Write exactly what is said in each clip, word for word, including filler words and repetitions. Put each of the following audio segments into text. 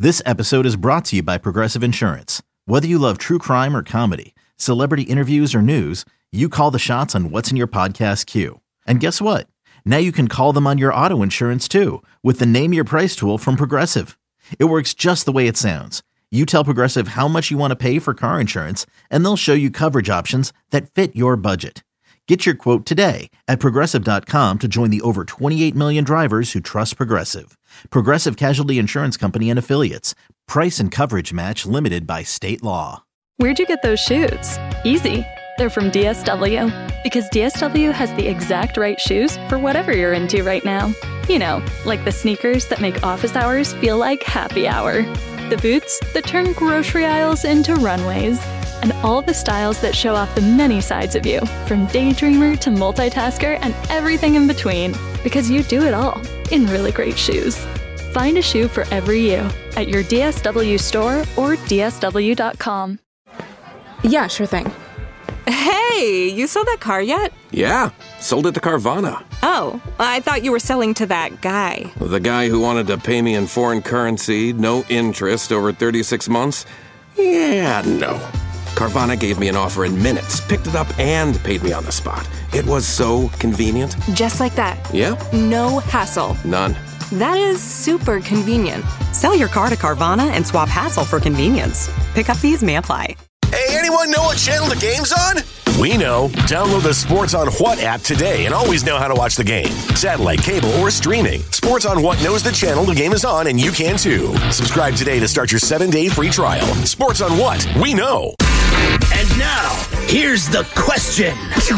This episode is brought to you by Progressive Insurance. Whether you love true crime or comedy, celebrity interviews or news, you call the shots on what's in your podcast queue. And guess what? Now you can call them on your auto insurance too with the Name Your Price tool from Progressive. It works just the way it sounds. You tell Progressive how much you want to pay for car insurance, and they'll show you coverage options that fit your budget. Get your quote today at Progressive dot com to join the over twenty-eight million drivers who trust Progressive. Progressive Casualty Insurance Company and Affiliates. Price and coverage match limited by state law. Where'd you get those shoes? Easy. They're from D S W. Because D S W has the exact right shoes for whatever you're into right now. You know, like the sneakers that make office hours feel like happy hour. The boots that turn grocery aisles into runways. And all the styles that show off the many sides of you, from daydreamer to multitasker and everything in between. Because you do it all in really great shoes. Find a shoe for every you at your D S W store or D S W dot com. Yeah, sure thing. Hey, you sold that car yet? Yeah, sold it to Carvana. Oh, I thought you were selling to that guy. The guy who wanted to pay me in foreign currency, no interest, over thirty-six months? Yeah, no. Carvana gave me an offer in minutes, picked it up, and paid me on the spot. It was so convenient. Just like that. Yeah. No hassle. None. That is super convenient. Sell your car to Carvana and swap hassle for convenience. Pickup fees may apply. Hey, anyone know what channel the game's on? We know. Download the Sports on What app today and always know how to watch the game. Satellite, cable, or streaming. Sports on What knows the channel the game is on, and you can too. Subscribe today to start your seven-day free trial. Sports on What? We know. And now, here's the question.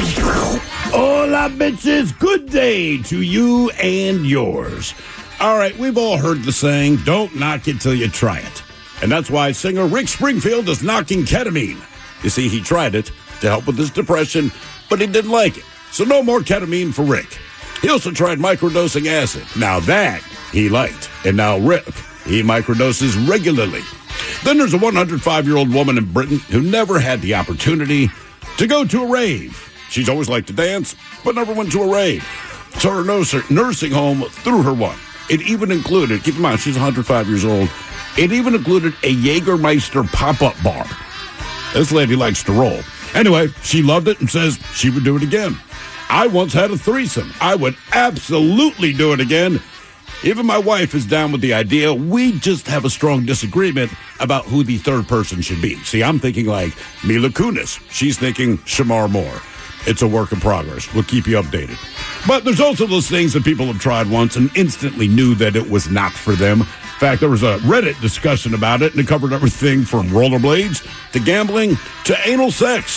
Hola, bitches. Good day to you and yours. All right, we've all heard the saying, don't knock it till you try it. And that's why singer Rick Springfield is knocking ketamine. You see, he tried it to help with his depression, but he didn't like it. So no more ketamine for Rick. He also tried microdosing acid. Now that he liked. And now Rick, he microdoses regularly. Then there's a one hundred five-year-old woman in Britain who never had the opportunity to go to a rave. She's always liked to dance, but never went to a rave. So her nursing home threw her one. It even included, keep in mind, she's one hundred five years old, it even included a Jägermeister pop-up bar. This lady likes to roll. Anyway, she loved it and says she would do it again. I once had a threesome. I would absolutely do it again. Even my wife is down with the idea. We just have a strong disagreement about who the third person should be. See, I'm thinking like Mila Kunis. She's thinking Shamar Moore. It's a work in progress. We'll keep you updated. But there's also those things that people have tried once and instantly knew that it was not for them. In fact, there was a Reddit discussion about it, and it covered everything from rollerblades to gambling to anal sex.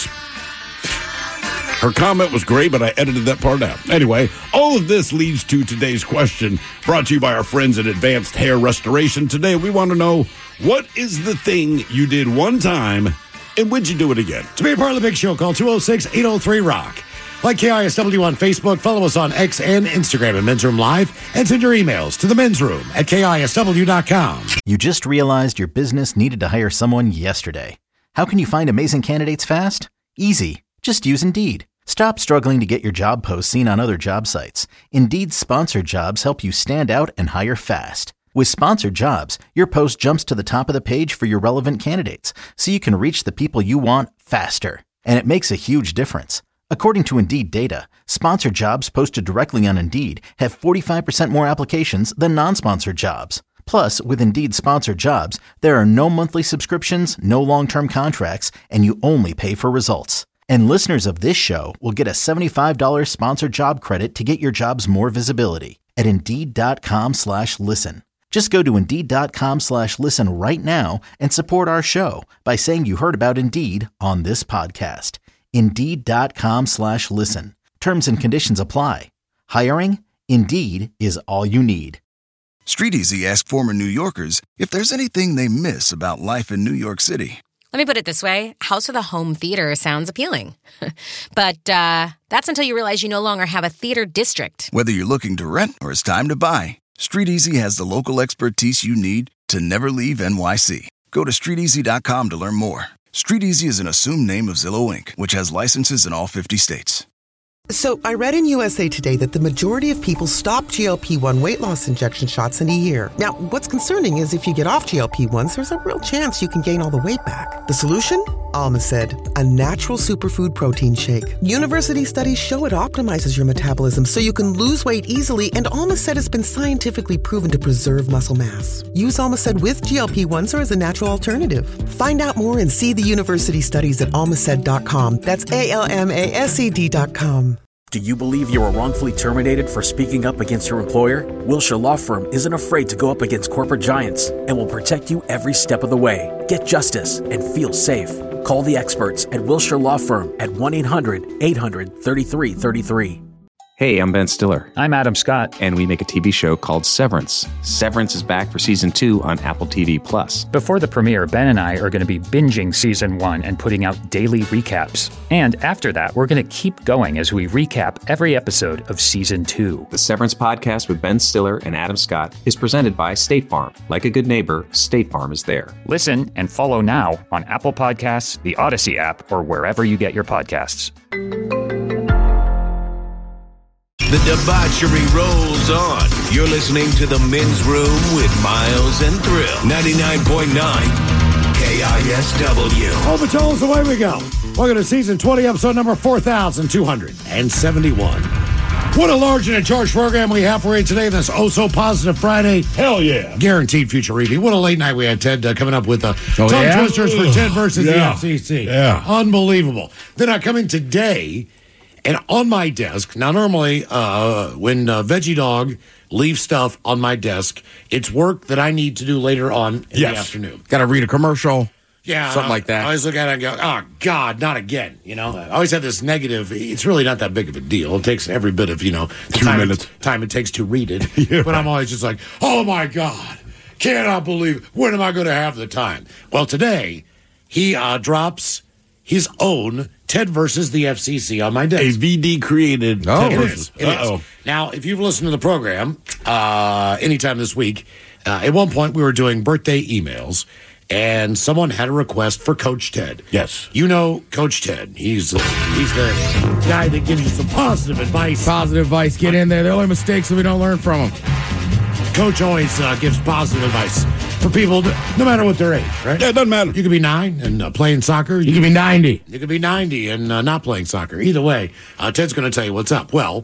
Her comment was great, but I edited that part out. Anyway, all of this leads to today's question, brought to you by our friends at Advanced Hair Restoration. Today, we want to know, what is the thing you did one time, and would you do it again? To be a part of the big show, call two oh six, eight oh three, rock. Like K I S W on Facebook, follow us on X and Instagram at Men's Room Live, and send your emails to the Men's Room at K I S W dot com. You just realized your business needed to hire someone yesterday. How can you find amazing candidates fast? Easy. Just use Indeed. Stop struggling to get your job posts seen on other job sites. Indeed's sponsored jobs help you stand out and hire fast. With sponsored jobs, your post jumps to the top of the page for your relevant candidates, so you can reach the people you want faster. And it makes a huge difference. According to Indeed data, sponsored jobs posted directly on Indeed have forty-five percent more applications than non-sponsored jobs. Plus, with Indeed sponsored jobs, there are no monthly subscriptions, no long-term contracts, and you only pay for results. And listeners of this show will get a seventy-five dollars sponsored job credit to get your jobs more visibility at Indeed.com slash listen. Just go to Indeed.com slash listen right now and support our show by saying you heard about Indeed on this podcast. Indeed.com slash listen. Terms and conditions apply. Hiring? Indeed is all you need. StreetEasy asked former New Yorkers if there's anything they miss about life in New York City. Let me put it this way. House with a home theater sounds appealing. But uh, that's until you realize you no longer have a theater district. Whether you're looking to rent or it's time to buy, StreetEasy has the local expertise you need to never leave N Y C. Go to street easy dot com to learn more. StreetEasy is an assumed name of Zillow Incorporated, which has licenses in all fifty states. So I read in U S A Today that the majority of people stop G L P one weight loss injection shots in a year. Now, what's concerning is if you get off G L P ones, there's a real chance you can gain all the weight back. The solution? Almacid, a natural superfood protein shake. University studies show it optimizes your metabolism so you can lose weight easily, and Almacid has been scientifically proven to preserve muscle mass. Use Almacid with G L P ones or as a natural alternative. Find out more and see the university studies at almacid dot com. That's A L M A S E D dot com. Do you believe you were wrongfully terminated for speaking up against your employer? Wilshire Law Firm isn't afraid to go up against corporate giants and will protect you every step of the way. Get justice and feel safe. Call the experts at Wilshire Law Firm at one eight hundred eight hundred thirty-three thirty-three. Hey, I'm Ben Stiller. I'm Adam Scott. And we make a T V show called Severance. Severance is back for season two on Apple T V Plus. Before the premiere, Ben and I are going to be binging season one and putting out daily recaps. And after that, we're going to keep going as we recap every episode of season two. The Severance podcast with Ben Stiller and Adam Scott is presented by State Farm. Like a good neighbor, State Farm is there. Listen and follow now on Apple Podcasts, the Odyssey app, or wherever you get your podcasts. The debauchery rolls on. You're listening to The Men's Room with Miles and Thrill. ninety-nine point nine K I S W. Oh, Patrols, away we go. Welcome to season twenty, episode number four thousand two hundred seventy-one. What a large and in charge program we have for you today. This oh so positive Friday. Hell yeah. Guaranteed future repeat. What a late night we had, Ted, uh, coming up with the oh, tongue yeah? twisters for Ted versus yeah. the F C C. Yeah. Unbelievable. Then I come in today. And on my desk, now normally uh, when uh, Veggie Dog leaves stuff on my desk, it's work that I need to do later on in yes. the afternoon. Got to read a commercial. Yeah. Something like that. I always look at it and go, oh, God, not again. You know, I always have this negative. It's really not that big of a deal. It takes every bit of, you know, the Two time minutes. It, time it takes to read it. Yeah, but right. I'm always just like, oh, my God, cannot believe, when am I going to have the time? Well, today, he uh, drops his own Ted versus the F C C on my desk. A V D created Oh, Ted it versus. is. It Uh-oh. is. Now, if you've listened to the program uh, anytime this week, uh, at one point we were doing birthday emails, and someone had a request for Coach Ted. Yes. You know Coach Ted. He's uh, he's the guy that gives you some positive advice. Positive advice. Get in there. The only mistakes that we don't learn from them. Coach always uh, gives positive advice for people, to, no matter what their age, right? Yeah, it doesn't matter. You could be nine and uh, playing soccer. You could be ninety. You could be ninety and uh, not playing soccer. Either way, uh, Ted's going to tell you what's up. Well,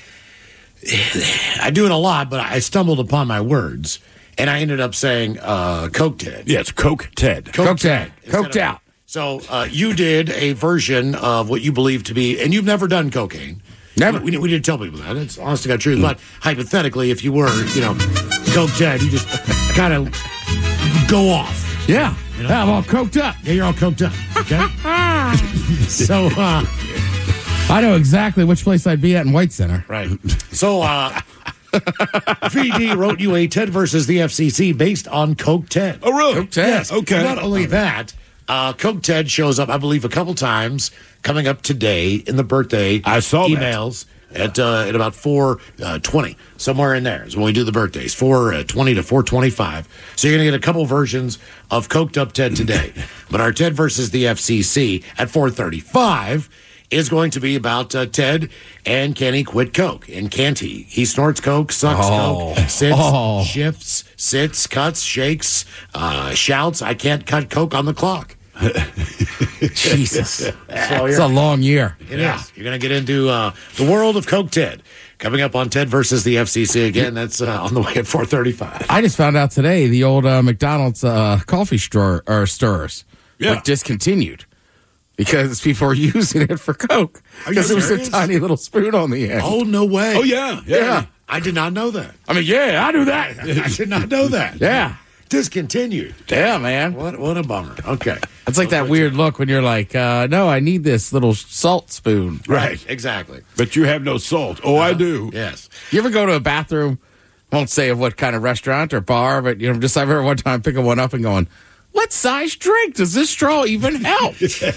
I do it a lot, but I stumbled upon my words, and I ended up saying uh, Coke Ted. Yeah, it's Coke Ted. Coke Ted. Coked out. So uh, you did a version of what you believe to be, and you've never done cocaine. Never. We, we, we didn't tell people that. It's honest to God truth. Mm. But hypothetically, if you were, you know, Coke Ted, you just kind of go off. Yeah. You know? Yeah, I'm all coked up. Yeah, you're all coked up. Okay? so, uh... I know exactly which place I'd be at in White Center. Right. So, uh... V D wrote you a Ted versus the F C C based on Coke Ted. Oh, really? Coke Ted. Yes. Okay. Not only that, uh, Coke Ted shows up, I believe, a couple times coming up today in the birthday I saw emails at uh, at about four twenty, somewhere in there is when we do the birthdays, four twenty to four twenty-five. So you're going to get a couple versions of Coked Up Ted today. But our Ted versus the F C C at four thirty-five is going to be about uh, Ted and can he quit Coke? And can't he? He snorts Coke, sucks Oh. Coke, sits, Oh. shifts, sits, cuts, shakes, uh, shouts, I can't cut Coke on the clock. Jesus. So It's a long year. It yeah. is. You're going to get into uh, the world of Coke Ted. Coming up on Ted versus the F C C again. That's uh, on the way at four thirty-five. I just found out today the old uh, McDonald's uh, coffee stir- or stirrers Yeah. were discontinued because people were using it for Coke. Because it was serious? a tiny little spoon on the end. Oh, no way. Oh, yeah. Yeah. Yeah. I did not know that. I mean, yeah, I do that. I did not know that. Yeah. Discontinued. Yeah, man. What what a bummer. Okay. It's like that weird look when you're like, uh, no, I need this little salt spoon. Right. Exactly. But you have no salt. Oh, I do. Yes. You ever go to a bathroom, won't say of what kind of restaurant or bar, but you know, just I remember one time picking one up and going, what size drink does this straw even help?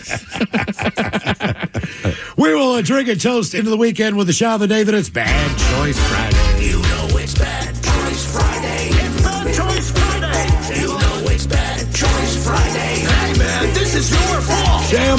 We will uh, drink and toast into the weekend with the shot of the day that it's Bad Choice Friday. You know it's Bad Choice Friday. It's Bad Choice Friday. You know it's Bad Choice Friday. Hey, man, this is your fault. Jam on. It's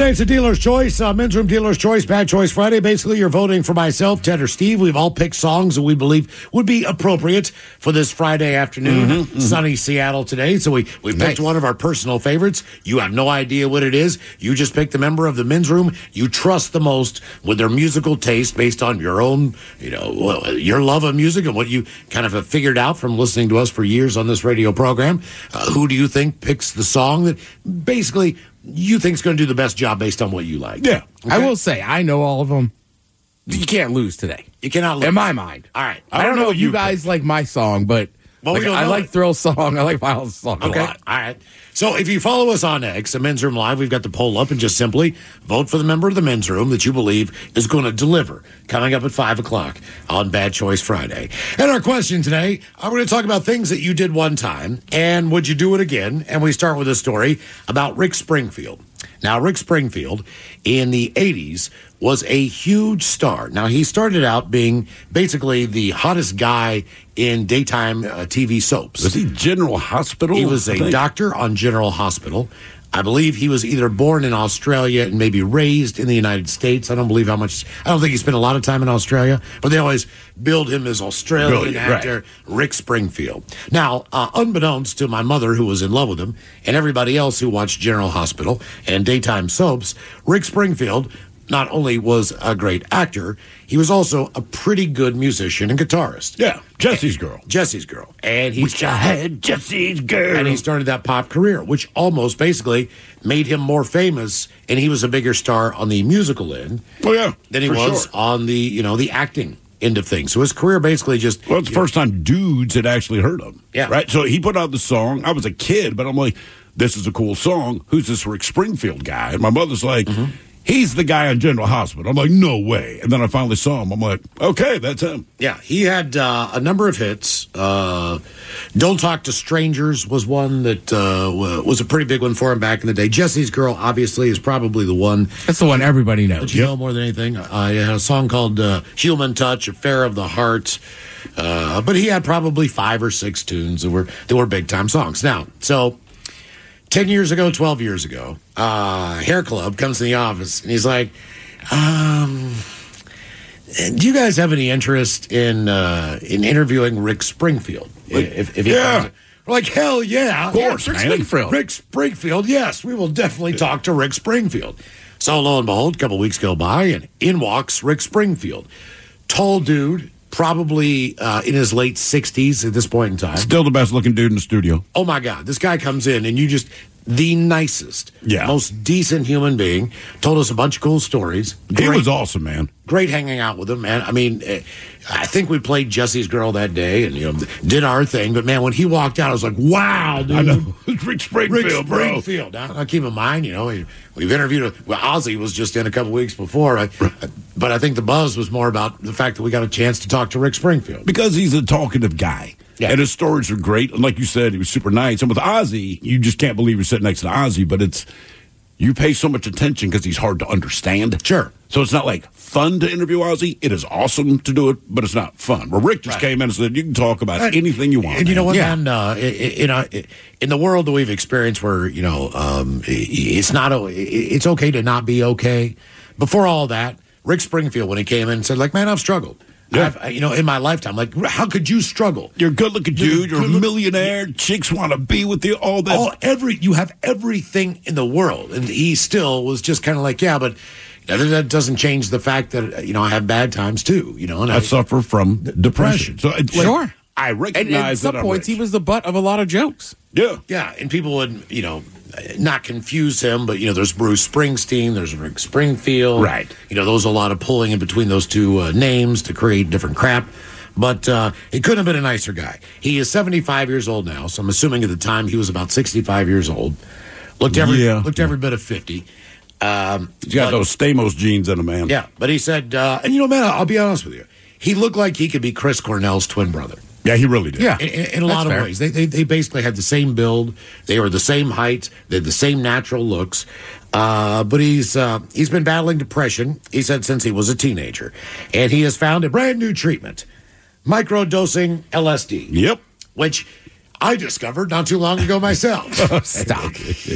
Today it's a dealer's choice, uh, men's room dealer's choice, Bad Choice Friday. Basically, you're voting for myself, Ted, or Steve. We've all picked songs that we believe would be appropriate for this Friday afternoon, Mm-hmm, mm-hmm. sunny Seattle today. So we, we picked Nice. one of our personal favorites. You have no idea what it is. You just picked the member of the men's room you trust the most with their musical taste based on your own, you know, your love of music and what you kind of have figured out from listening to us for years on this radio program. Uh, who do you think picks the song that basically you think's going to do the best job based on what you like? Yeah. I will say, I know all of them. You can't lose today. You cannot lose. In my mind. All right. I, don't know if you guys like my song, but Well, we like, don't I know like it. Thrill's song. I like Miles' song Okay. a lot. All right. So if you follow us on X, the Men's Room Live, we've got the poll up and just simply vote for the member of the men's room that you believe is going to deliver. Coming up at five o'clock on Bad Choice Friday. And our question today, I'm going to talk about things that you did one time and would you do it again? And we start with a story about Rick Springfield. Now, Rick Springfield in the eighties was a huge star. Now, he started out being basically the hottest guy in daytime uh, T V soaps. Was he General Hospital? He was I a think? doctor on General Hospital. I believe he was either born in Australia and maybe raised in the United States. I don't believe how much, I don't think he spent a lot of time in Australia, but they always billed him as Australian Brilliant, actor Rick Springfield. Now, uh, unbeknownst to my mother, who was in love with him, and everybody else who watched General Hospital and daytime soaps, Rick Springfield not only was a great actor, he was also a pretty good musician and guitarist. Yeah, Jesse's Girl. Jesse's Girl. And he Wish I had Jesse's Girl. and he started that pop career, which almost basically made him more famous, and he was a bigger star on the musical end Oh, yeah. than he for was sure. on the, you know, the acting end of things. So his career basically just Well, it's the first time dudes had actually heard him. Yeah. Right? So he put out the song. I was a kid, but I'm like, this is a cool song. Who's this Rick Springfield guy? And my mother's like, he's the guy on General Hospital. I'm like, no way. And then I finally saw him. I'm like, okay, that's him. Yeah, he had uh, a number of hits. Uh, Don't Talk to Strangers was one that uh, wa- was a pretty big one for him back in the day. Jesse's Girl, obviously, is probably the one That's the one everybody knows. that you know more than anything. Uh, he had a song called uh, Human Touch, Affair of the Heart. Uh, but he had probably five or six tunes that were, that were big-time songs. Now, so ten years ago, twelve years ago, uh, Hair Club comes in the office, and he's like, um... do you guys have any interest in uh, in interviewing Rick Springfield? If, if he yeah. comes- We're like, hell yeah. Of course, yeah, Rick man. Springfield. Rick Springfield, yes. We will definitely talk to Rick Springfield. So lo and behold, a couple weeks go by, and in walks Rick Springfield. Tall dude, probably uh, in his late sixties at this point in time. Still the best looking dude in the studio. Oh, my God. This guy comes in, and you just... the nicest, Yeah. most decent human being. Told us a bunch of cool stories. He was awesome, man. Great hanging out with him, man. I mean, eh, I think we played Jesse's Girl that day and, you know, did our thing. But, man, when he walked out, I was like, wow, dude. I know. Rick Springfield, Rick bro. Springfield. Now, now, keep in mind, you know, we, we've interviewed, well, Ozzy was just in a couple weeks before. I, but I think the buzz was more about the fact that we got a chance to talk to Rick Springfield. Because he's a talkative guy. Yeah. And his stories are great. And like you said, he was super nice. And with Ozzy, you just can't believe you're sitting next to Ozzy, but it's, you pay so much attention because he's hard to understand. Sure. So it's not like fun to interview Ozzy. It is awesome to do it, but it's not fun. Where Rick just Right. came in and said, you can talk about And- anything you want. And you know man. what, Yeah. man? Uh, in, in, in the world that we've experienced where, you know, um, it's not, it's okay to not be okay. Before all that, Rick Springfield, when he came in, said, like, man, I've struggled. Yeah. I've, you know, in my lifetime, like, how could you struggle? You're a good looking dude. You're a good-look- millionaire. Chicks want to be with you. All that. All every you have everything in the world, and he still was just kind of like, yeah, but you know, that doesn't change the fact that you know I have bad times too. You know, and I I, suffer from depression. So it's like, Sure. I And, recognize and at some that I'm points, rich. he was the butt of a lot of jokes. Yeah. yeah, and people would you know not confuse him, but you know, there's Bruce Springsteen, there's Rick Springfield, Right. You know, there's a lot of pulling in between those two uh, names to create different crap. But uh, he couldn't have been a nicer guy. He is seventy-five years old now, so I'm assuming at the time he was about sixty-five years old. Looked every Yeah. looked every bit of fifty. Um, He's got but- those Stamos genes in him, man. Yeah, but he said, uh, and you know, man, I'll be honest with you. He looked like he could be Chris Cornell's twin brother. Yeah, he really did. Yeah. In, in, in a That's lot of fair. ways. They, they they basically had the same build. They were the same height. They had the same natural looks. Uh, but he's uh, he's been battling depression, he said, since he was a teenager. And he has found a brand new treatment, microdosing L S D. Yep. Which I discovered not too long ago myself. Oh, stop.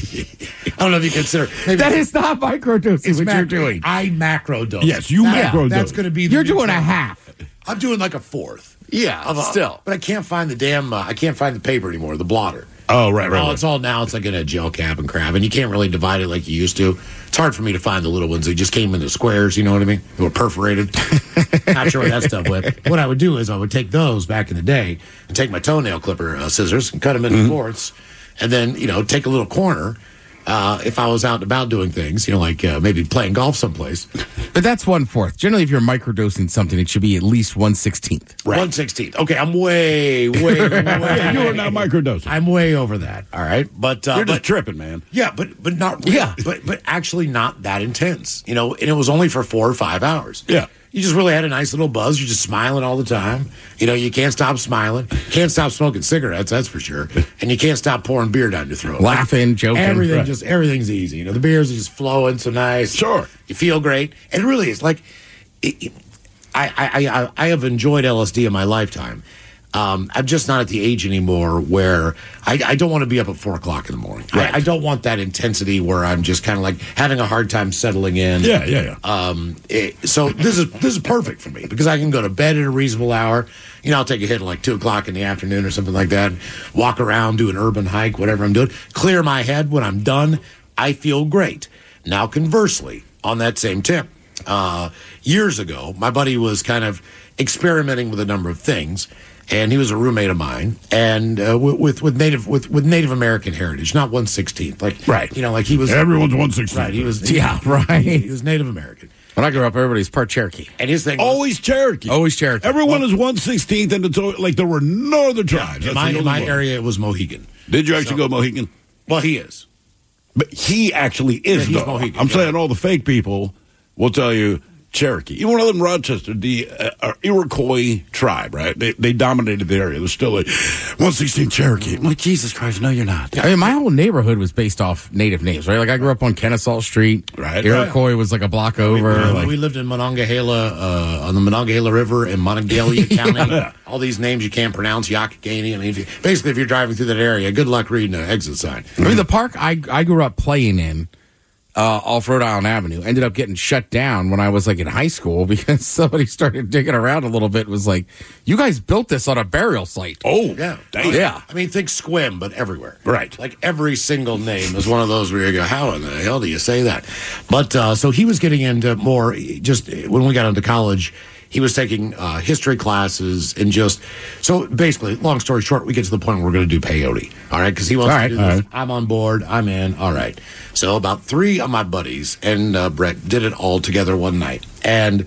I don't know if you consider maybe that is not microdosing what mac- you're doing. I macro dose. Yes, you That- macro That's dose. going to be. The You're new doing a term. half. I'm doing like a fourth. Yeah, Of a- still. But I can't find the damn. Uh, I can't find the paper anymore. The blotter. Oh, right, right, Oh, right. it's all now. It's like in a gel cap and crap, and you can't really divide it like you used to. It's hard for me to find the little ones. They just came in the squares. You know what I mean? They were perforated. Not sure what that stuff went. What I would do is I would take those back in the day and take my toenail clipper uh, scissors and cut them into Mm-hmm. fourths, and then you know take a little corner. Uh, if I was out and about doing things, you know, like uh, maybe playing golf someplace. But that's one fourth. Generally, if you're microdosing something, it should be at least one sixteenth. Right. One sixteenth. Okay, I'm way, way, way. Yeah, you are not microdosing. I'm way over that. All right, but uh, You're but, just tripping, man. Yeah, but but not. Yeah. but but actually not that intense. You know, and it was only for four or five hours. Yeah. You just really had a nice little buzz. You're just smiling all the time. You know, you can't stop smiling. Can't stop smoking cigarettes, that's for sure. And you can't stop pouring beer down your throat. Laughing, joking. Everything Right. just everything's easy. You know, the beers are just flowing so nice. Sure. You feel great. And it really is like it, it, I, I, I, I have enjoyed L S D in my lifetime. Um, I'm just not at the age anymore where I, I don't want to be up at four o'clock in the morning. Right. I, I don't want that intensity where I'm just kind of like having a hard time settling in. Yeah, yeah, yeah. Um, it, so this is this is perfect for me because I can go to bed at a reasonable hour. You know, I'll take a hit at like two o'clock in the afternoon or something like that. Walk around, do an urban hike, whatever I'm doing. Clear my head. When I'm done, I feel great. Now, conversely, on that same tip, uh, years ago, my buddy was kind of experimenting with a number of things. And he was a roommate of mine, and uh, with, with with Native with, with Native American heritage, not one sixteenth, like Right. You know, like he was Everyone's one sixteenth. Right, he was. he- Yeah, right. He, he was Native American, When I grew up, everybody's part Cherokee. and his thing. Was, Always Cherokee. Always Cherokee. Everyone is one sixteenth, and it's al- like there were no other tribes. in That's my, the in my only one. area, it was Mohegan. Did you actually go Mohegan? Well, he is. But he actually is, Yeah, he's though. Mohegan, I'm yeah. saying all the fake people will tell you Cherokee. Even when I lived in Rochester, the uh, uh, Iroquois tribe, right? They, they dominated the area. There's still a one sixteenth Cherokee. I'm like, Jesus Christ, no, you're not. I mean, my whole neighborhood was based off native names, right? Like, I grew up on Kennesaw Street. Right. Iroquois was like a block over. Uh, like, we lived in Monongahela, uh, on the Monongahela River in Monongalia County. Yeah. All these names you can't pronounce, Yakagani. I mean, if you, basically, if you're driving through that area, good luck reading an exit sign. I mean, the park I, I grew up playing in, uh, off Rhode Island Avenue, ended up getting shut down when I was like in high school because somebody started digging around a little bit. And was like, you guys built this on a burial site. Oh, Yeah. damn. Yeah. I mean, think Squim, but everywhere. Right. Like every single name is one of those where you go, how in the hell do you say that? But uh, so he was getting into more, just when we got into college, he was taking uh, history classes and just, so basically, long story short, we get to the point where we're going to do peyote. All right. Because he wants All to right, do all this. right. I'm on board. I'm in. All right. So about three of my buddies and uh, Brett did it all together one night. And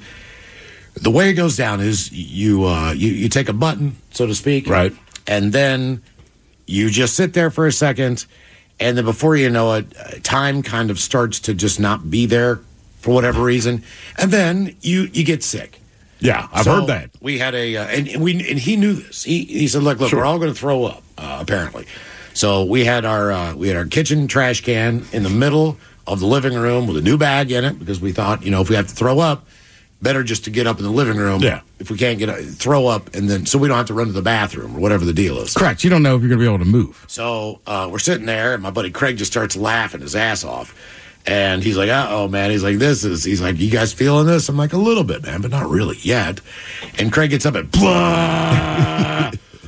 the way it goes down is you, uh, you, you take a button, so to speak. Right. And then you just sit there for a second, and then before you know it, uh, time kind of starts to just not be there for whatever reason, and then you you get sick. Yeah, I've So heard that. We had a, uh, and, and we and he knew this. He he said, "Look, look, Sure. we're all going to throw up." Uh, apparently, so we had our uh, we had our kitchen trash can in the middle of the living room with a new bag in it because we thought, you know, if we have to throw up, better just to get up in the living room. Yeah. If we can't get a, throw up, and then so we don't have to run to the bathroom or whatever the deal is. Correct. You don't know if you're going to be able to move. So uh, we're sitting there, and my buddy Craig just starts laughing his ass off. And he's like, uh oh, man. He's like, this is, he's like, you guys feeling this? I'm like, a little bit, man, but not really yet. And Craig gets up and blah,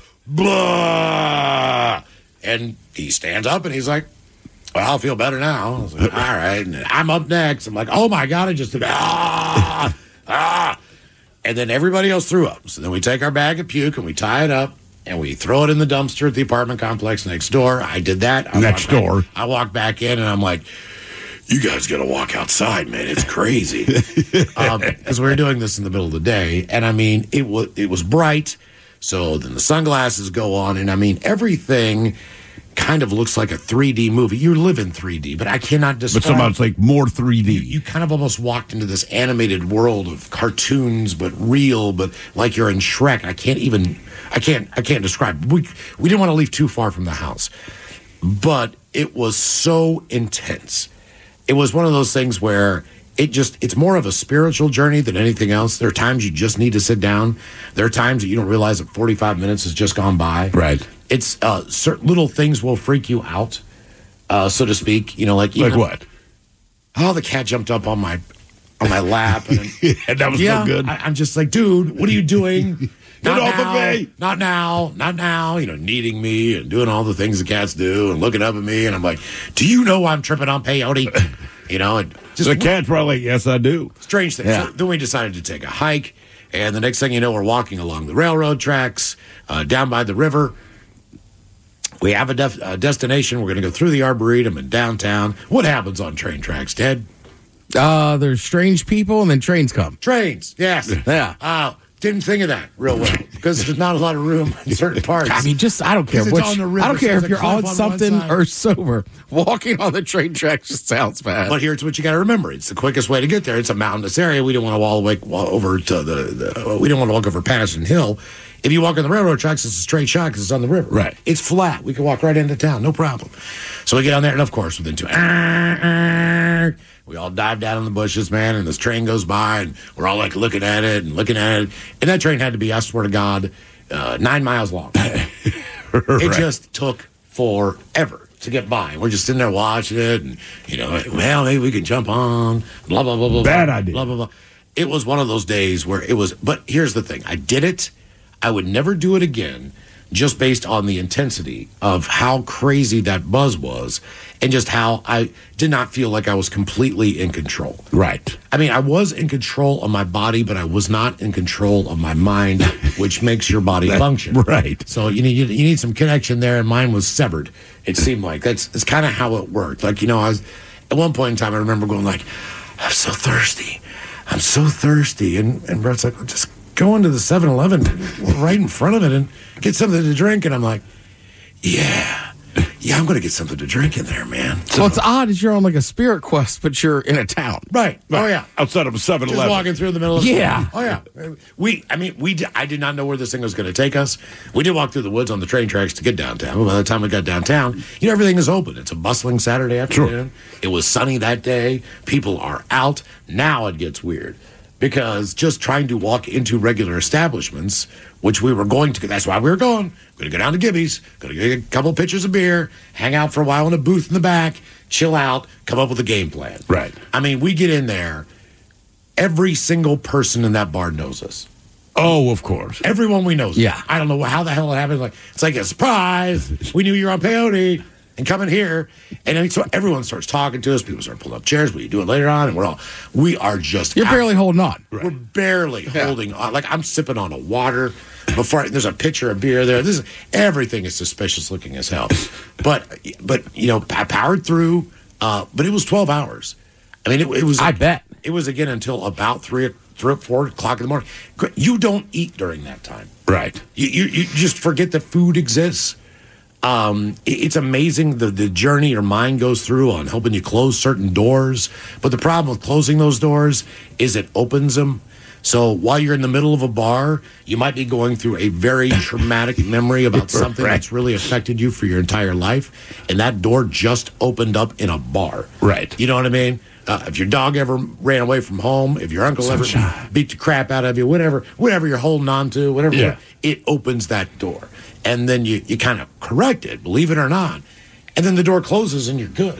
blah. And he stands up and he's like, well, I'll feel better now. I was like, all right. And I'm up next. I'm like, oh my God, I just did, ah, ah. And then everybody else threw up. So then we take our bag of puke and we tie it up. And we throw it in the dumpster at the apartment complex next door. I did that. I Next walked back- door. I walked back in and I'm like, you guys got to walk outside, man. It's crazy. um, as we were doing this in the middle of the day. And I mean, it was, it was bright. So then the sunglasses go on. And I mean, everything kind of looks like a three D movie. You live in three D, but I cannot describe. But somehow it's like more three D. You, you kind of almost walked into this animated world of cartoons, but real, but like you're in Shrek. I can't even, I can't, I can't describe. We we didn't want to leave too far from the house, but it was so intense. It was one of those things where it just, it's more of a spiritual journey than anything else. There are times you just need to sit down. There are times that you don't realize that forty-five minutes has just gone by. Right. it's uh, certain little things will freak you out, uh, so to speak. You know, like like even, what? Oh, the cat jumped up on my on my lap, and, and that was yeah, no good. I, I'm just like, dude, what are you doing? Get Not off now, of me! Not now, not now. You know, kneading me and doing all the things the cats do, and looking up at me, and I'm like, do you know I'm tripping on peyote? You know, and just the cat's probably like, yes, I do. Strange thing. Yeah. So then we decided to take a hike, and the next thing you know, we're walking along the railroad tracks, uh, down by the river. We have a def- uh, destination. We're going to go through the Arboretum in downtown. What happens on train tracks, Ted? Uh, there's strange people, and then trains come. Trains, yes. Yeah. Uh, didn't think of that real well because there's not a lot of room in certain parts. I mean, just I don't care 'Cause it's which. on the river, I don't so care there's if a you're cliff on on one something side. or sober. Walking on the train tracks just sounds bad. But here's what you got to remember: it's the quickest way to get there. It's a mountainous area. We don't want to walk away, walk over to the, the. We don't want to walk over Patterson Hill. If you walk on the railroad tracks, it's a straight shot because it's on the river. Right. It's flat. We can walk right into town, no problem. So we get on there, and of course, within two, ah, ah, we all dive down in the bushes, man. And this train goes by, and we're all like looking at it and looking at it. And that train had to be, I swear to God, uh, nine miles long. It Right. just took forever to get by. We're just sitting there watching it, and you know, well, maybe we can jump on. Blah blah blah blah. Bad blah, idea. Blah blah blah. It was one of those days where it was. But here's the thing: I did it. I would never do it again, just based on the intensity of how crazy that buzz was, and just how I did not feel like I was completely in control. Right. I mean, I was in control of my body, but I was not in control of my mind, which makes your body That- function. right. So you need you, you need some connection there, and mine was severed. It seemed like that's it's kind of how it worked. Like you know, I was at one point in time, I remember going like, "I'm so thirsty, I'm so thirsty," and and Brett's like, well, "Just go into the seven eleven right in front of it and get something to drink," and I'm like, "Yeah." Yeah, I'm going to get something to drink in there, man. Well, it's odd as you're on like a spirit quest, but you're in a town. Right. Oh, yeah. Outside of a seven Just eleven. walking through the middle of Yeah. Oh, yeah. We, I mean, we. Did, I did not know where this thing was going to take us. We did walk through the woods on the train tracks to get downtown. But by the time we got downtown, you know, everything is open. It's a bustling Saturday afternoon. It was sunny that day. People are out. Now it gets weird. Because just trying to walk into regular establishments, which we were going to, that's why we were going. Going to go down to Gibby's, going to get a couple pitchers of beer, hang out for a while in a booth in the back, chill out, come up with a game plan. Right. I mean, we get in there, every single person in that bar knows us. Oh, of course. Everyone we know. Yeah. I don't know how the hell it happened. Like it's like a surprise. We knew you were on peyote and coming here, and then so everyone starts talking to us. People start pulling up chairs. What are you doing later on? And we're all we are just You're barely holding on. We're barely holding on. Like I'm sipping on a water before I, there's a pitcher of beer there. This is everything is suspicious looking as hell. But but you know I powered through. Uh, but it was twelve hours. I mean it, it was. I bet it was again until about three three four o'clock in the morning. You don't eat during that time. Right. You you, you just forget that food exists. Um, it, it's amazing the, the journey your mind goes through on helping you close certain doors. But the problem with closing those doors is it opens them. So while you're in the middle of a bar, you might be going through a very traumatic memory about something Right. that's really affected you for your entire life. And that door just opened up in a bar. Right. You know what I mean? Uh, if your dog ever ran away from home, if your uncle Sunshine. ever beat the crap out of you, whatever, whatever you're holding on to, whatever, Yeah. it opens that door. And then you, you kind of correct it, believe it or not. And then the door closes and you're good.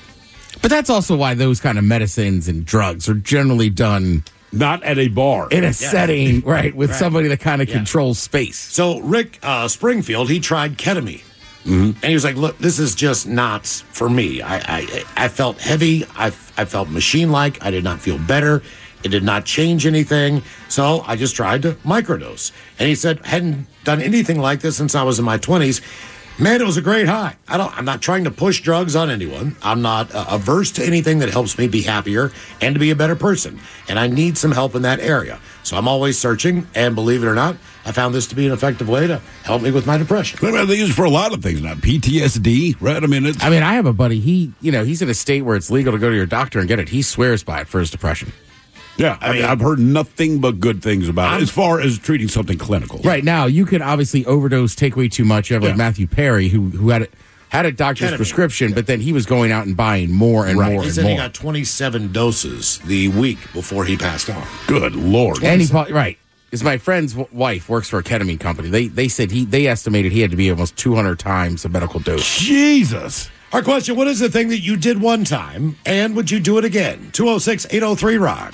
But that's also why those kind of medicines and drugs are generally done not at a bar in a setting, right, with Right. somebody that kind of Yeah. controls space. So Rick uh, Springfield, he tried ketamine. Mm-hmm. And he was like, look, this is just not for me. I, I, I felt heavy. I, I felt machine-like. I did not feel better. It did not change anything. So I just tried to microdose. And he said, hadn't done anything like this since I was in my twenties. Man, it was a great high. I don't, I'm not trying to push drugs on anyone. I'm not uh, averse to anything that helps me be happier and to be a better person. And I need some help in that area. So I'm always searching. And believe it or not, I found this to be an effective way to help me with my depression. I mean, they use it for a lot of things now. P T S D, right? I mean, it's. I mean, I have a buddy. He, you know, he's in a state where it's legal to go to your doctor and get it. He swears by it for his depression. Yeah, I, I mean, mean- I've heard nothing but good things about I'm- it as far as treating something clinical. Right now, you can obviously overdose, take way too much. You have like Yeah. Matthew Perry, who who had it had a doctor's Ketamine. prescription, but then he was going out and buying more and Right. more He and said more. he got twenty-seven doses the week before he passed on. Good Lord. and he, pro- right. is my friend's w- wife works for a ketamine company. They they said he they estimated he had to be almost two hundred times the medical dose. Jesus. Our question, what is the thing that you did one time, and would you do it again? two oh six, eight oh three, rock.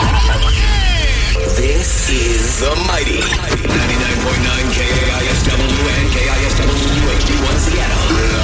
This is The Mighty ninety-nine point nine K A I S W and K I S W H D one Seattle.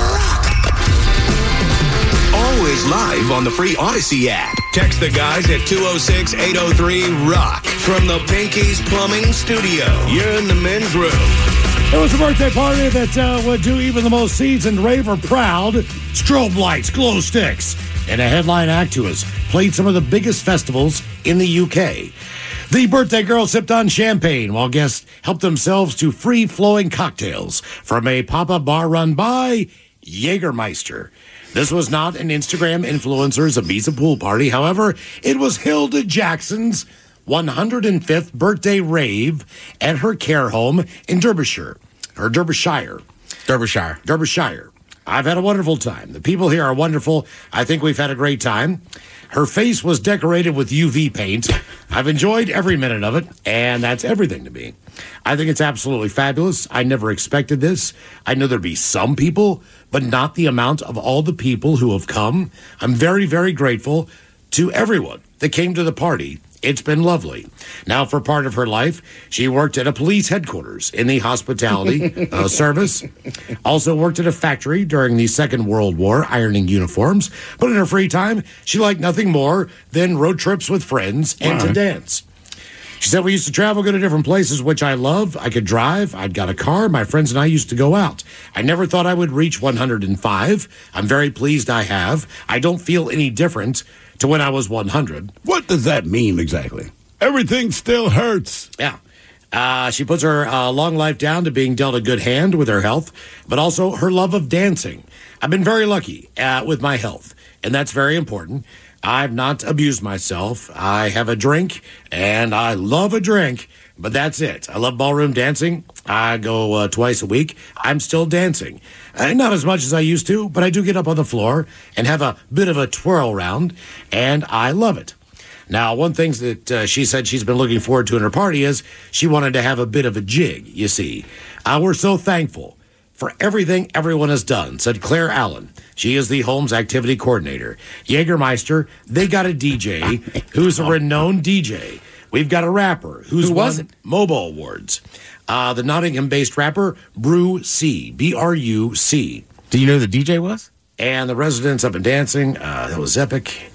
Always live on the free Odyssey app. Text the guys at two oh six, eight oh three, rock from the Pinky's Plumbing Studio. You're in the men's room. It was a birthday party that uh, would do even the most seasoned raver proud. Strobe lights, glow sticks, and a headline act who has played some of the biggest festivals in the U K. The birthday girl sipped on champagne while guests helped themselves to free-flowing cocktails from a pop-up bar run by Jägermeister. This was not an Instagram influencer's Ibiza pool party. However, it was Hilda Jackson's one hundred fifth birthday rave at her care home in Derbyshire, or Derbyshire. Derbyshire. Derbyshire. I've had a wonderful time. The people here are wonderful. I think we've had a great time. Her face was decorated with U V paint. I've enjoyed every minute of it, and that's everything to me. I think it's absolutely fabulous. I never expected this. I know there'd be some people, but not the amount of all the people who have come. I'm very, very grateful to everyone that came to the party. It's been lovely. Now, for part of her life, she worked at a police headquarters in the hospitality uh, service. Also worked at a factory during the Second World War, ironing uniforms. But in her free time, she liked nothing more than road trips with friends and to dance. She said, we used to travel, go to different places, which I love. I could drive. I'd got a car. My friends and I used to go out. I never thought I would reach one hundred five. I'm very pleased I have. I don't feel any different to when I was one hundred. What does that mean exactly? Everything still hurts. Yeah. Uh, she puts her uh, long life down to being dealt a good hand with her health, but also her love of dancing. I've been very lucky uh, with my health, and that's very important. I've not abused myself. I have a drink, and I love a drink, but that's it. I love ballroom dancing. I go uh, twice a week. I'm still dancing. Uh, not as much as I used to, but I do get up on the floor and have a bit of a twirl round, and I love it. Now, one thing that uh, she said she's been looking forward to in her party is she wanted to have a bit of a jig, you see. Uh, we're so thankful for everything everyone has done, said Claire Allen. She is the Holmes activity coordinator. Jägermeister, they got a D J who's a renowned D J. We've got a rapper who's Who was won it? Mobile Awards. Uh, the Nottingham-based rapper, Brew C, B R U C. Do you know who the D J was? And the residents up and dancing. Uh, that was epic.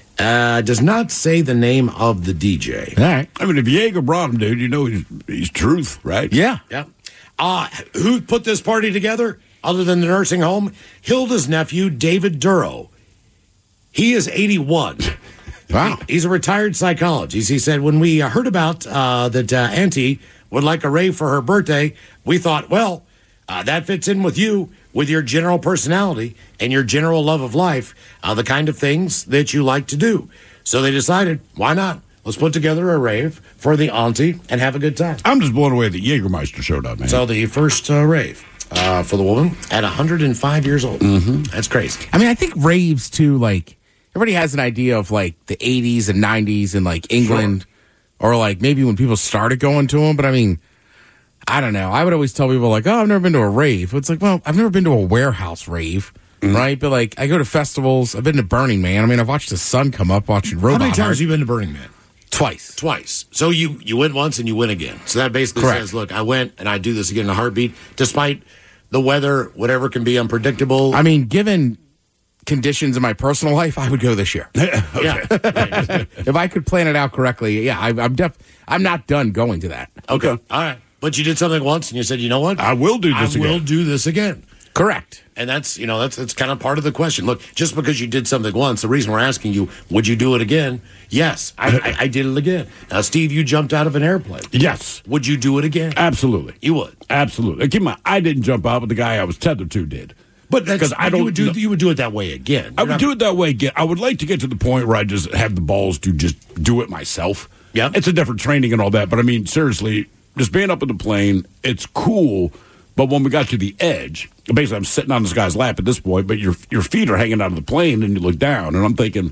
Uh, does not say the name of the D J. All right. I mean, if Jaeger brought him, dude, you know he's, he's truth, right? Yeah. Yeah. Uh, who put this party together other than the nursing home? Hilda's nephew, David Duro. He is eighty-one. Wow. He, he's a retired psychologist. He said, when we uh, heard about uh, that uh, Auntie would like a rave for her birthday, we thought, well, uh, that fits in with you, with your general personality and your general love of life, uh, the kind of things that you like to do. So they decided, why not? Let's put together a rave for the auntie and have a good time. I'm just blown away that Jägermeister showed up, man. So the first uh, rave uh, for the woman at one hundred five years old. Mm-hmm. That's crazy. I mean, I think raves, too, like, everybody has an idea of, like, the eighties and nineties in, like, England. Sure. Or, like, maybe when people started going to them. But, I mean, I don't know. I would always tell people, like, oh, I've never been to a rave. It's like, well, I've never been to a warehouse rave. Mm-hmm. Right? But, like, I go to festivals. I've been to Burning Man. I mean, I've watched the sun come up watching Robot How many times Heart. have you been to Burning Man? Twice. Twice. So you, you win once and you win again. So that basically Correct. says, look, I went and I do this again in a heartbeat, despite the weather, whatever can be unpredictable. I mean, given conditions in my personal life, I would go this year. Yeah. If I could plan it out correctly, yeah, I, I'm def- I'm not done going to that. Okay. All right. But you did something once and you said, you know what? I will do this I again. will do this again. Correct. And that's, you know, that's that's kind of part of the question. Look, just because you did something once, the reason we're asking you, would you do it again? Yes, I, I, I did it again. Now, Steve, you jumped out of an airplane. Yes. Would you do it again? Absolutely. You would? Absolutely. Keep in mind, I didn't jump out, but the guy I was tethered to did. But that's, Because I you don't would do know- you would do it that way again. I You're would not- do it that way again. I would like to get to the point where I just have the balls to just do it myself. Yeah. It's a different training and all that, but I mean, seriously, just being up in the plane, it's cool. But when we got to the edge, basically I'm sitting on this guy's lap at this point, but your your feet are hanging out of the plane and you look down, and I'm thinking,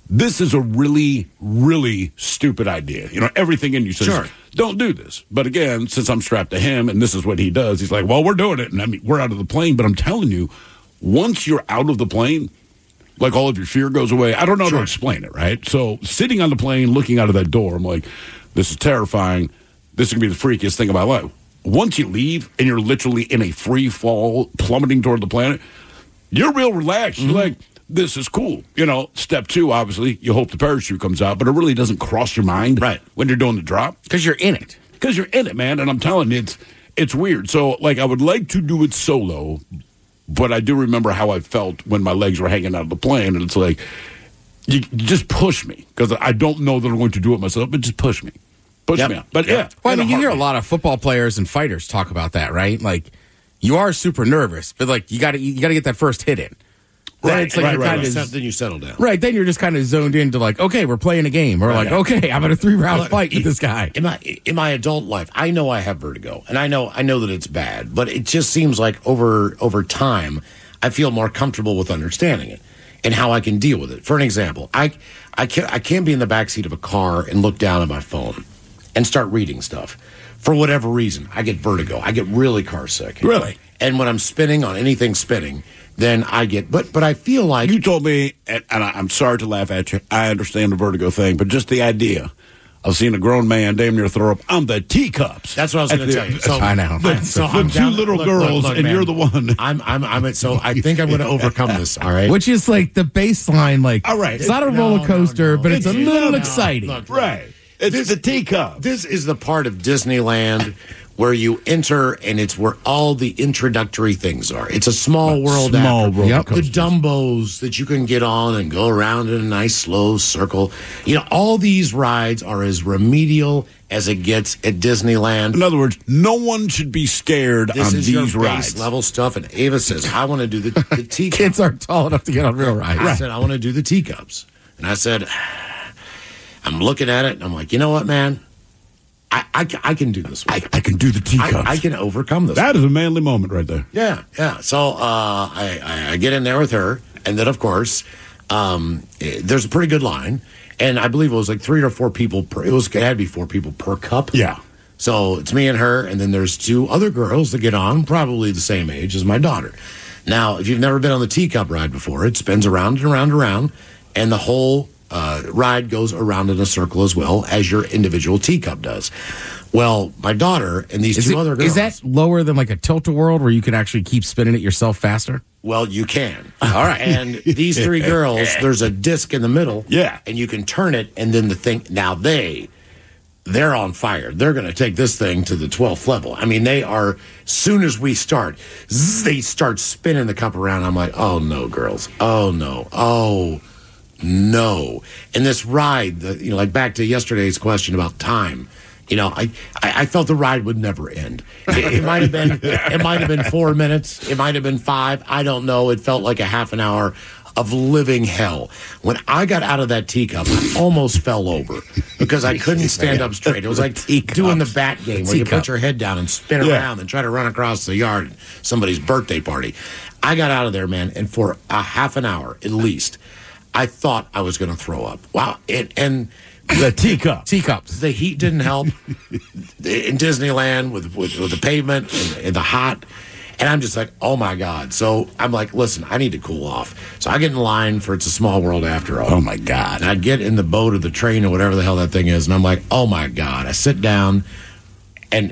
this is a really, really stupid idea. You know, everything in you says, Sure. don't do this. But again, since I'm strapped to him and this is what he does, he's like, well, we're doing it. And I mean, we're out of the plane. But I'm telling you, once you're out of the plane, like all of your fear goes away. I don't know Sure. how to explain it, right? So sitting on the plane, looking out of that door, I'm like, this is terrifying. This is going to be the freakiest thing of my life. Once you leave and you're literally in a free fall, plummeting toward the planet, you're real relaxed. Mm-hmm. You're like, this is cool. You know, step two, obviously, you hope the parachute comes out, but it really doesn't cross your mind right. when you're doing the drop. Because you're in it. Because you're in it, man. And I'm telling you, it's, it's weird. So, like, I would like to do it solo, but I do remember how I felt when my legs were hanging out of the plane. And it's like, you, you just push me. Because I don't know that I'm going to do it myself, but just push me. Push Yep. me out. But, yeah. yeah. Well, I in mean, a you hear a heartbeat. lot of football players and fighters talk about that, right? Like, you are super nervous, but, like, you got to you got to get that first hit in. Then Right, it's like right, you're right, kind right. of Then you settle down. right. Then you're just kind of zoned into like, okay, we're playing a game, or like, yeah. okay, I'm in a three round Look, fight with in- this guy. In my in my adult life, I know I have vertigo, and I know I know that it's bad, but it just seems like over over time, I feel more comfortable with understanding it and how I can deal with it. For an example, I I can't I can't be in the backseat of a car and look down at my phone and start reading stuff. For whatever reason, I get vertigo. I get really car sick. Really? And when I'm spinning on anything spinning, then I get. But but I feel like You told me, and, and I, I'm sorry to laugh at you. I understand the vertigo thing, but just the idea of seeing a grown man damn near throw up on the teacups. That's what I was At going to the- tell you. So, I know. The, So the I'm two down- little look, girls, look, look, and man. you're the one. I'm I'm I'm at, so I think I'm going to overcome this. All right. Which is like the baseline, like, All right. it's not a No, roller no, coaster, no. but it's, It's a little not. exciting. Look, Right. It's This- the teacup. This is the part of Disneyland where you enter, and it's where all the introductory things are. It's a small world. small after. roller Yep. The coasters. Dumbos that you can get on and go around in a nice slow circle. You know, all these rides are as remedial as it gets at Disneyland. In other words, no one should be scared This on is these your base rides. level stuff. And Ava says, I want to do the, the teacups. Kids aren't tall enough to get on real rides. I said, I want to do the teacups. And I said, I'm looking at it, and I'm like, you know what, man? I, I, I can do this one. I, I can do the teacups. I, I can overcome this. That is a manly moment right there. Yeah, yeah. So uh, I, I, I get in there with her, and then, of course, um, eh, there's a pretty good line. And I believe it was like three or four people per, it was, it had to be four people per cup. Yeah. So it's me and her, and then there's two other girls that get on, probably the same age as my daughter. Now, if you've never been on the teacup ride before, it spins around and around and around, and the whole uh, ride goes around in a circle as well as your individual teacup does. Well, my daughter and these Is, two it- other girls. is that lower than like a tilt-a-whirl where you can actually keep spinning it yourself faster? Well, you can. All right. And these three girls, there's a disc in the middle. Yeah. And you can turn it, and then the thing. Now they, they're on fire. They're going to take this thing to the twelfth level. I mean, they are. Soon as we start, zzz, they start spinning the cup around. I'm like, oh no, girls. Oh no. Oh no. And this ride, the, you know, like back to yesterday's question about time. You know, I, I, I felt the ride would never end. It, it might have been it might have been four minutes. It might have been five. I don't know. It felt like a half an hour of living hell. When I got out of that teacup, I almost fell over because I couldn't stand up straight. It was like doing the bat game where you Teacup. put your head down and spin Yeah. around and try to run across the yard at somebody's birthday party. I got out of there, man, and for a half an hour at least, I thought I was going to throw up. Wow. It, and The teacup. Teacups. the heat didn't help in Disneyland with, with, with the pavement and, and the hot. And I'm just like, oh my God. So I'm like, listen, I need to cool off. So I get in line for It's a Small World After All. Oh, my God. And I get in the boat or the train or whatever the hell that thing is. And I'm like, oh my God. I sit down, and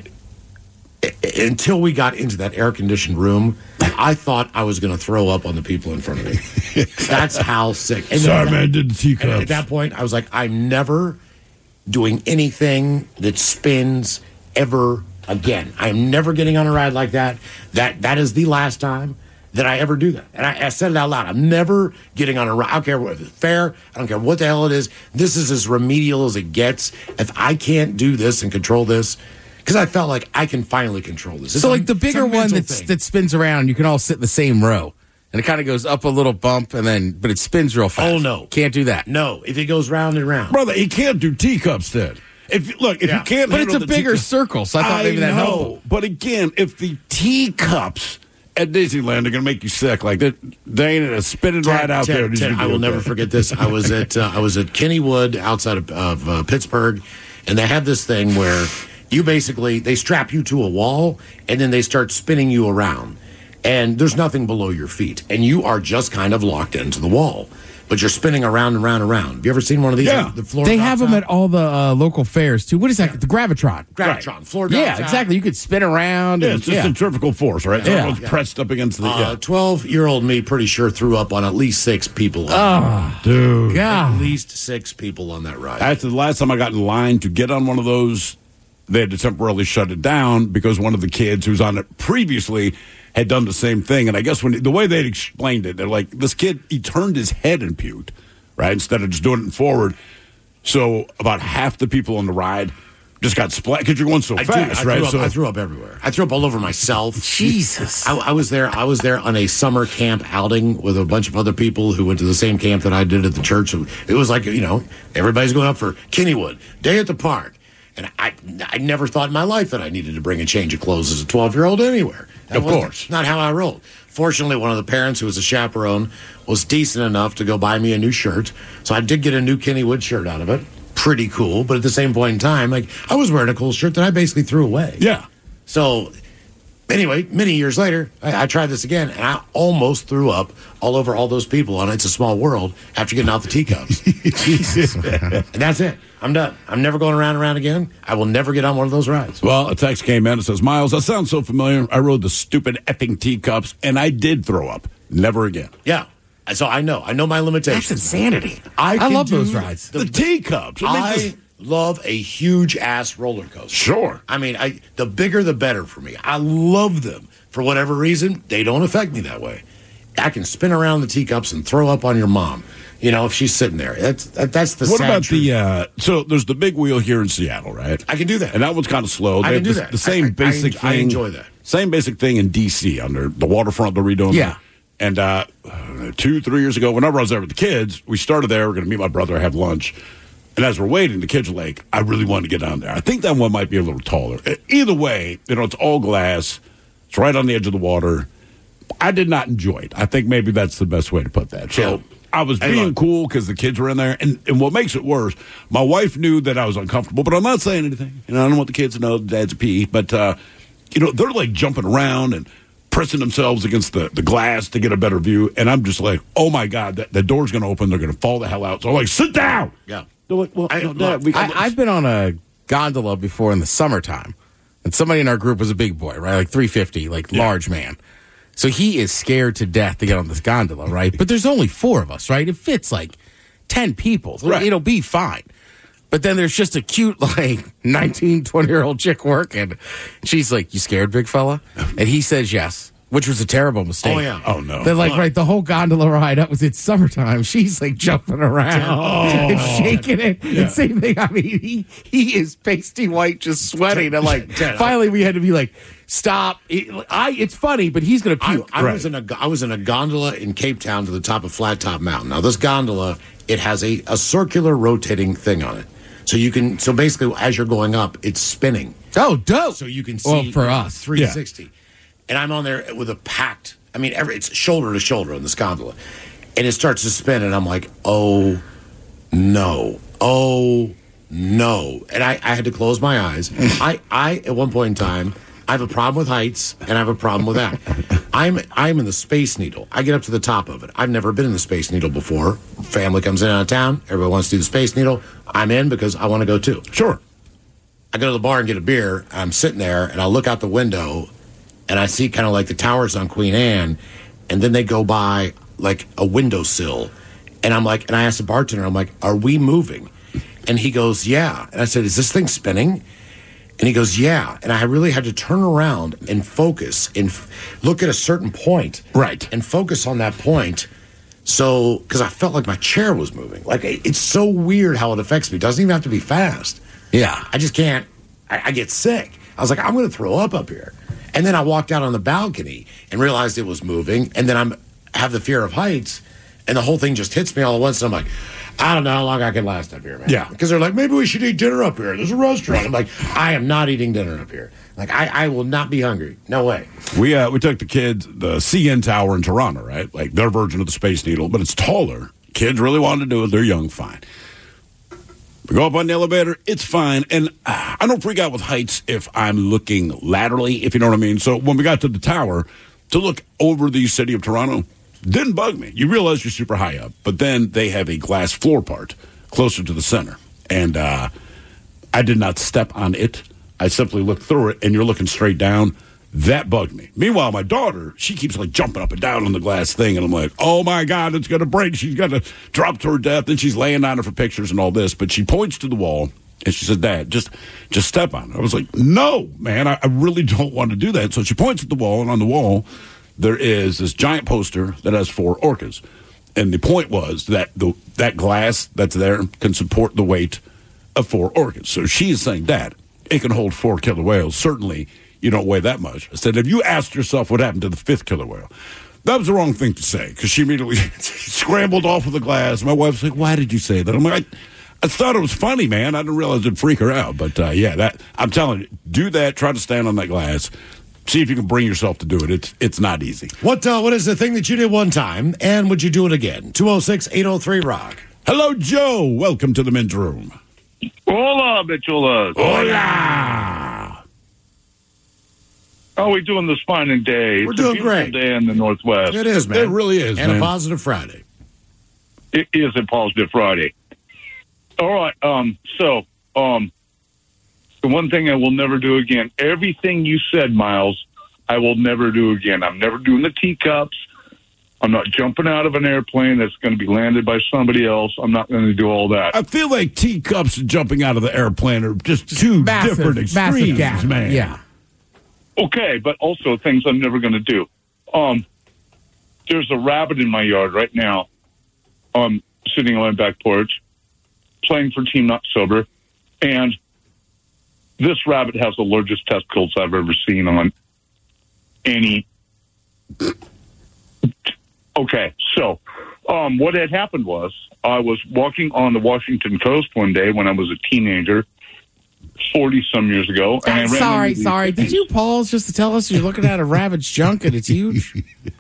i- until we got into that air conditioned room, I thought I was going to throw up on the people in front of me. That's how sick. And Sorry, then- man, did the and teacups. at that point, I was like, I'm never doing anything that spins ever again. I'm never getting on a ride like that. That that is the last time that I ever do that. And I, I said it out loud. I'm never getting on a ride. I don't care what it's fair. I don't care what the hell it is. This is as remedial as it gets. If I can't do this and control this, because I felt like I can finally control this. It's So a- like the it's a bigger one mental that's, thing. that spins around, you can all sit in the same row. And it kind of goes up a little bump, and then, but it spins real fast. Oh, no. Can't do that. No, if it goes round and round. Brother, he can't do teacups then. If look, if Yeah. you can't, But it's handle a the bigger teacup- circle, so I thought maybe that know, helped. But again, if the teacups at Disneyland, they're going to make you sick. Like, they they ain't a spinning right out Ted, there. Ted, I will never forget this. I was at uh, I was at Kennywood outside of, of uh, Pittsburgh, and they have this thing where you basically, they strap you to a wall, and then they start spinning you around. And there's nothing below your feet. And you are just kind of locked into the wall. But you're spinning around and around and around. Have you ever seen one of these? Yeah. The floor they drops have them out? at all the uh, local fairs, too. What is that? Yeah. The Gravitron. Gravitron. Right. Floor drops Yeah, out. exactly. You could spin around. Yeah, and, it's just yeah. centrifugal force, right? So Yeah. everyone's Yeah. pressed up against the... Uh, yeah. twelve-year-old me pretty sure threw up on at least six people. Oh, dude. God. At least six people on that ride. Actually, the last time I got in line to get on one of those, they had to temporarily shut it down because one of the kids who's on it previously had done the same thing. And I guess when the way they'd explained it, they're like, this kid, he turned his head and puked, right, instead of just doing it forward. So about half the people on the ride just got splat because you're going so I fast, do. I right? Threw up, so I threw up everywhere. I threw up all over myself. Jesus. I, I was there. I was there on a summer camp outing with a bunch of other people who went to the same camp that I did at the church. It was like, you know, everybody's going up for Kennywood Day at the Park. And I, I never thought in my life that I needed to bring a change of clothes as a twelve-year-old anywhere. That Of wasn't- course. not how I rolled. Fortunately, one of the parents who was a chaperone was decent enough to go buy me a new shirt. So I did get a new Kennywood shirt out of it. Pretty cool. But at the same point in time, like, I was wearing a cool shirt that I basically threw away. Yeah. So anyway, many years later, I, I tried this again, and I almost threw up all over all those people on It's a Small World after getting out the teacups. Jesus. And that's it. I'm done. I'm never going around and around again. I will never get on one of those rides. Well, a text came in and says, Miles, that sounds so familiar. I rode the stupid effing teacups, and I did throw up. Never again. Yeah. So I know. I know my limitations. That's insanity. I, I can love do those rides. The, teacups. I, mean, I this- love a huge ass roller coaster. Sure. I mean, I the bigger the better for me. I love them. For whatever reason, they don't affect me that way. I can spin around the teacups and throw up on your mom. You know, if she's sitting there. That's that, that's the What sad about truth. the, uh, so there's the big wheel here in Seattle, right? I can do that. And that one's kind of slow. I They can have do the, that. The same I- I- basic I thing. enjoy that. Same basic thing in D C under the waterfront they're redoing. Yeah. And uh, two, three years ago, whenever I was there with the kids, we started there. We're going to meet my brother, have lunch. And as we're waiting, the kids are like, I really want to get down there. I think that one might be a little taller. Either way, you know, it's all glass. It's right on the edge of the water. I did not enjoy it. I think maybe that's the best way to put that. So Yeah. I was Hey, being look. cool because the kids were in there. And, and what makes it worse, my wife knew that I was uncomfortable, but I'm not saying anything. You know, I don't want the kids to know dad's a pee. But, uh, you know, they're like jumping around and pressing themselves against the, the glass to get a better view. And I'm just like, oh, my God, that, the door's going to open. They're going to fall the hell out. So I'm like, sit down. Yeah. They're like, well, I- no, Dad, we I, I've been on a gondola before in the summertime, and somebody in our group was a big boy, right? Like three fifty, like Yeah. large man. So he is scared to death to get on this gondola, right? But there's only four of us, right? It fits like ten people. So Right. it'll be fine. But then there's just a cute, like, nineteen, twenty-year-old chick working. She's like, you scared, big fella? And he says yes, which was a terrible mistake. Oh, yeah. Oh, no. They're like, Look. right, the whole gondola ride up was it's summertime. She's like jumping around and shaking it. And same thing. I mean, he, he is pasty white, just sweating. And like, Ted, I- finally we had to be like, stop. It, I, it's funny, but he's going to I, puke. I was in a I was in a gondola in Cape Town to the top of Flat Top Mountain. Now this gondola, it has a, a circular rotating thing on it. So you can so basically as you're going up, it's spinning. Oh, dope. So you can see Well, for us. three sixty. And I'm on there with a packed, I mean, every, it's shoulder to shoulder on this gondola. And it starts to spin, and I'm like, oh, no. Oh, no. And I, I had to close my eyes. I, I, at one point in time, I have a problem with heights, and I have a problem with that. I'm I'm in the Space Needle. I get up to the top of it. I've never been in the Space Needle before. Family comes in out of town. Everybody wants to do the Space Needle. I'm in because I want to go too. Sure. I go to the bar and get a beer. I'm sitting there, and I look out the window, and I see kind of like the towers on Queen Anne, and then they go by like a windowsill. And I'm like, and I asked the bartender, I'm like, are we moving? And he goes, yeah. And I said, is this thing spinning? And he goes, yeah. And I really had to turn around and focus and f- look at a certain point. Right. And focus on that point. So, because I felt like my chair was moving. Like, it- it's so weird how it affects me. It doesn't even have to be fast. Yeah. I just can't, I, I get sick. I was like, I'm going to throw up up here. And then I walked out on the balcony and realized it was moving. And then I'm have the fear of heights. and the whole thing just hits me all at once. And I'm like, I don't know how long I can last up here, man. Yeah. Because they're like, maybe we should eat dinner up here. There's a restaurant. I'm like, I am not eating dinner up here. Like, I, I will not be hungry. No way. We uh, we took the kids, the C N Tower in Toronto, right? Like their version of the Space Needle, but it's taller. Kids really wanted to do it. They're young, fine. We go up on the elevator, it's fine. And uh, I don't freak out with heights if I'm looking laterally, if you know what I mean. So when we got to the tower, to look over the city of Toronto, didn't bug me. You realize you're super high up, but then they have a glass floor part closer to the center. And uh, I did not step on it. I simply looked through it, and you're looking straight down. That bugged me. Meanwhile, my daughter, she keeps like jumping up and down on the glass thing, and I'm like, oh my God, it's going to break. She's going to drop to her death, and she's laying on it for pictures and all this. But she points to the wall, and she said, Dad, just just step on it. I was like, no, man, I, I really don't want to do that. So she points at the wall, and on the wall, there is this giant poster that has four orcas. And the point was that the that glass that's there can support the weight of four orcas. So she's saying, Dad, it can hold four killer whales. Certainly, you don't weigh that much. I said, have you asked yourself what happened to the fifth killer whale? That was the wrong thing to say, because she immediately scrambled off of the glass. My wife's like, why did you say that? I'm like, I, I thought it was funny, man. I didn't realize it'd freak her out. But, uh, yeah, that I'm telling you, do that. Try to stand on that glass. See if you can bring yourself to do it. It's it's not easy. What uh, What is the thing that you did one time, and would you do it again? two oh six, eight oh three, rock. Hello, Joe. Welcome to the men's room. Hola, bichulas. Hola. How are we doing this fine and day? We're it's doing a beautiful great. day in the Northwest. It is, man. It really is, And man. a positive Friday. It is a positive Friday. All right. Um. So, um, the one thing I will never do again. Everything you said, Miles, I will never do again. I'm never doing the teacups. I'm not jumping out of an airplane that's going to be landed by somebody else. I'm not going to do all that. I feel like teacups and jumping out of the airplane are just two Massive, different massive extremes, gap. man. Yeah. Okay, but also things I'm never going to do. Um, there's a rabbit in my yard right now. Um, sitting on my back porch, playing for Team Not Sober, and this rabbit has the largest testicles I've ever seen on any. Okay, so um, what had happened was I was walking on the Washington coast one day when I was a teenager, forty-some years ago. And I ran sorry, into these sorry. Did things. you pause just to tell us you're looking at a rabbit's junk and it's huge?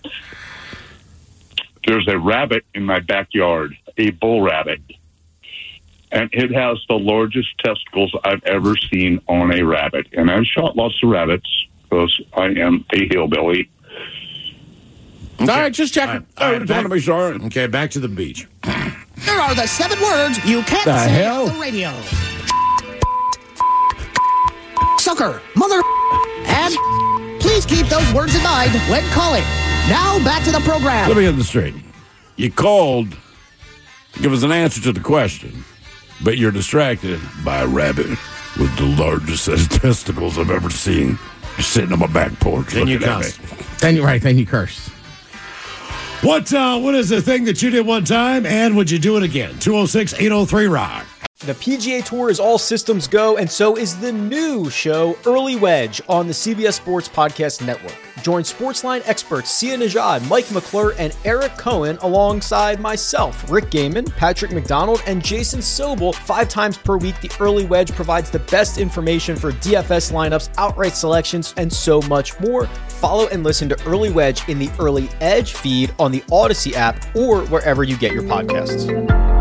There's a rabbit in my backyard, a bull rabbit. And it has the largest testicles I've ever seen on a rabbit. And I've shot lots of rabbits because I am a hillbilly. Okay. All right, just checking. All right, I want to be sorry. Okay, back to the beach. Here are the seven words you can't The say hell? on the radio. Sucker, mother, and please keep those words in mind when calling. Now back to the program. Let me get this straight. You called to give us an answer to the question, but you're distracted by a rabbit with the largest set of testicles I've ever seen. You're sitting on my back porch. Then you looking at cuss. me. Then you right, then you curse. What uh, What is the thing that you did one time, and would you do it again? two oh six, eight oh three, rock. The P G A Tour is all systems go, and so is the new show, Early Wedge, on the C B S Sports Podcast Network. Join Sportsline experts Sia Najad, Mike McClure, and Eric Cohen alongside myself, Rick Gaiman, Patrick McDonald, and Jason Sobel. Five times per week, the Early Wedge provides the best information for D F S lineups, outright selections, and so much more. Follow and listen to Early Wedge in the Early Edge feed on the Odyssey app or wherever you get your podcasts.